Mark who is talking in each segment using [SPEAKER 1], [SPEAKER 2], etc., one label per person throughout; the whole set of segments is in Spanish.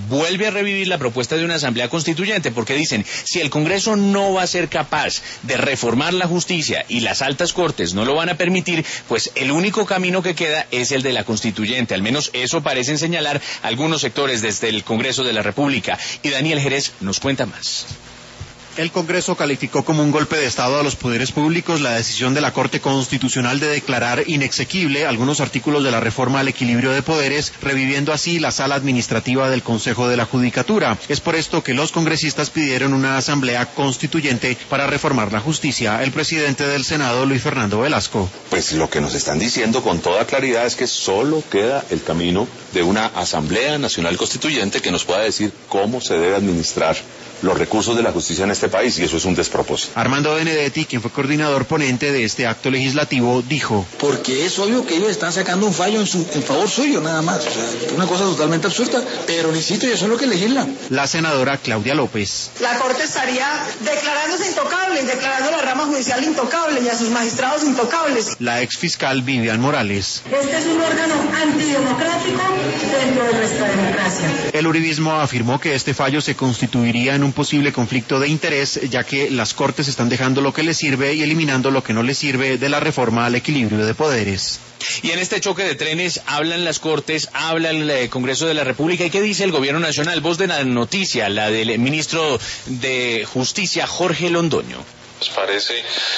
[SPEAKER 1] vuelve a revivir la propuesta de una asamblea constituyente, porque dicen, si el Congreso no va a ser capaz de reformar la justicia y las altas cortes no lo van a permitir, pues el único camino que queda es el de la constituyente. Al menos eso parecen señalar algunos sectores desde el Congreso de la República. Y Daniel Jerez nos cuenta más.
[SPEAKER 2] El Congreso calificó como un golpe de Estado a los poderes públicos la decisión de la Corte Constitucional de declarar inexequible algunos artículos de la reforma al equilibrio de poderes, reviviendo así la sala administrativa del Consejo de la Judicatura. Es por esto que los congresistas pidieron una asamblea constituyente para reformar la justicia. El presidente del Senado, Luis Fernando Velasco.
[SPEAKER 3] Pues lo que nos están diciendo con toda claridad es que solo queda el camino de una Asamblea Nacional Constituyente que nos pueda decir cómo se debe administrar los recursos de la justicia en este país, y eso es un despropósito.
[SPEAKER 2] Armando Benedetti, quien fue coordinador ponente de este acto legislativo, dijo:
[SPEAKER 4] porque es obvio que ellos están sacando un fallo en favor suyo, nada más. O sea, una cosa totalmente absurda, pero insisto, ellos son los que legislan.
[SPEAKER 2] La senadora Claudia López.
[SPEAKER 5] La Corte estaría declarándose intocable, declarando la rama judicial intocable y a sus magistrados intocables.
[SPEAKER 2] La exfiscal Vivian Morales.
[SPEAKER 5] Este es un órgano antidemocrático dentro de nuestra democracia.
[SPEAKER 2] El uribismo afirmó que este fallo se constituiría en un posible conflicto de interés, ya que las Cortes están dejando lo que les sirve y eliminando lo que no les sirve de la reforma al equilibrio de poderes.
[SPEAKER 1] Y en este choque de trenes hablan las Cortes, habla el Congreso de la República. ¿Y qué dice el Gobierno Nacional? Voz de la noticia, la del ministro de Justicia, Jorge Londoño.
[SPEAKER 6] Nos parece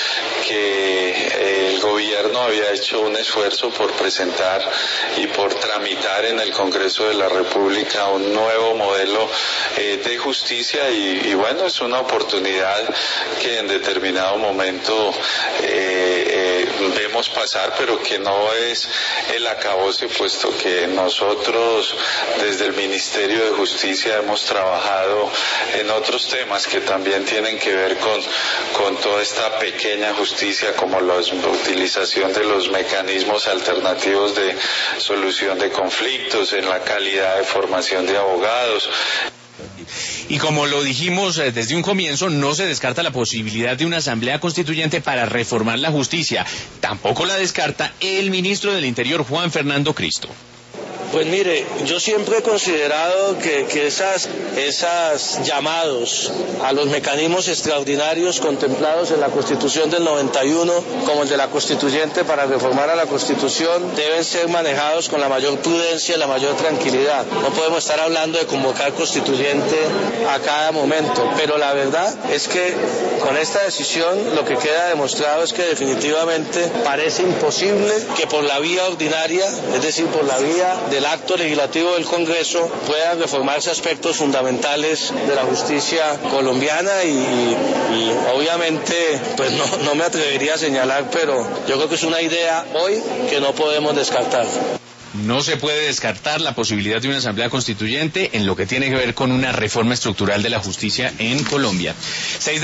[SPEAKER 6] que el gobierno había hecho un esfuerzo por presentar y por tramitar en el Congreso de la República un nuevo modelo de justicia y bueno, es una oportunidad que en determinado momento vemos pasar, pero que no es el acabose, puesto que nosotros desde el Ministerio de Justicia hemos trabajado en otros temas que también tienen que ver con toda esta pequeña justicia, como la utilización de los mecanismos alternativos de solución de conflictos, en la calidad de formación de abogados.
[SPEAKER 1] Y como lo dijimos desde un comienzo, no se descarta la posibilidad de una asamblea constituyente para reformar la justicia. Tampoco la descarta el ministro del Interior, Juan Fernando Cristo.
[SPEAKER 7] Pues mire, yo siempre he considerado que esas llamados a los mecanismos extraordinarios contemplados en la Constitución del 91, como el de la Constituyente para reformar a la Constitución, deben ser manejados con la mayor prudencia y la mayor tranquilidad. No podemos estar hablando de convocar constituyente a cada momento, pero la verdad es que con esta decisión lo que queda demostrado es que definitivamente parece imposible que por la vía ordinaria, es decir, por la vía del acto legislativo del Congreso, puedan reformarse aspectos fundamentales de la justicia colombiana y obviamente pues no me atrevería a señalar, pero yo creo que es una idea hoy que no podemos descartar.
[SPEAKER 1] No se puede descartar la posibilidad de una asamblea constituyente en lo que tiene que ver con una reforma estructural de la justicia en Colombia.